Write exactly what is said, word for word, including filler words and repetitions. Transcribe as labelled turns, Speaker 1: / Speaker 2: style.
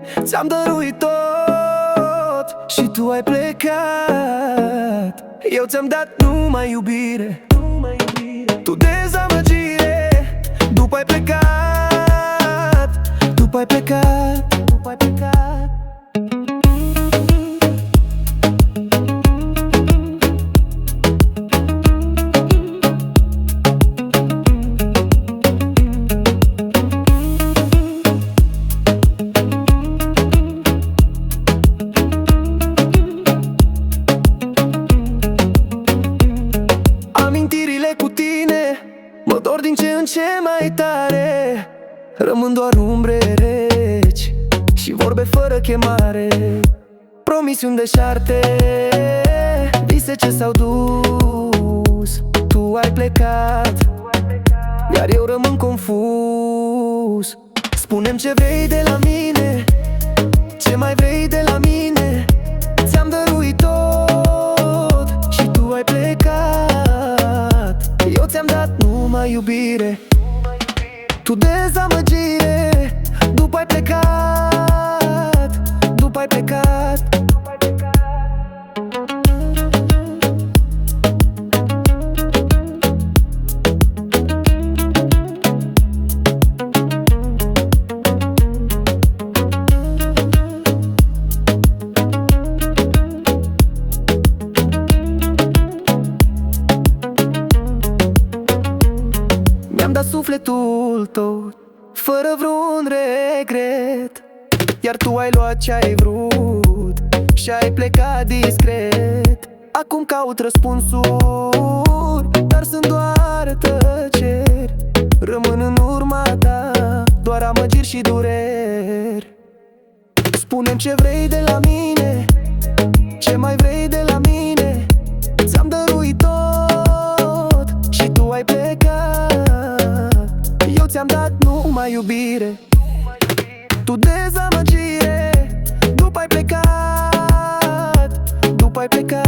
Speaker 1: ți-am dăruit tot și tu ai plecat. Eu ți-am dat numai iubire, tu dezamăgire. După ai plecat, după ai plecat, după ai plecat. Amintirile cu tine mă dor din ce în ce mai tare. Rămân doar umbre reci și vorbe fără chemare, promisiuni deșarte, vise ce s-au dus. Tu ai plecat, iar eu rămân confuz. Spune-mi ce vrei de la mine, ce mai vrei de la mine. Ți-am dăruit tot și tu ai plecat. Eu ți-am dat numai iubire, tu dezamăgire. După ai plecat, după ai plecat. Mi-am dat sufletul tot, fără vreun regret, iar tu ai luat ce ai vrut și ai plecat discret. Acum caut răspunsuri, dar sunt doar tăceri. Rămân în urma ta doar amăgiri și dureri. Spune-mi ce vrei de la mine, ce mai vrei de la mine. Ți-am dăruit tot și tu ai plecat. Eu ți-am dat numai iubire, tu dezamăgire. După ai plecat, după ai plecat.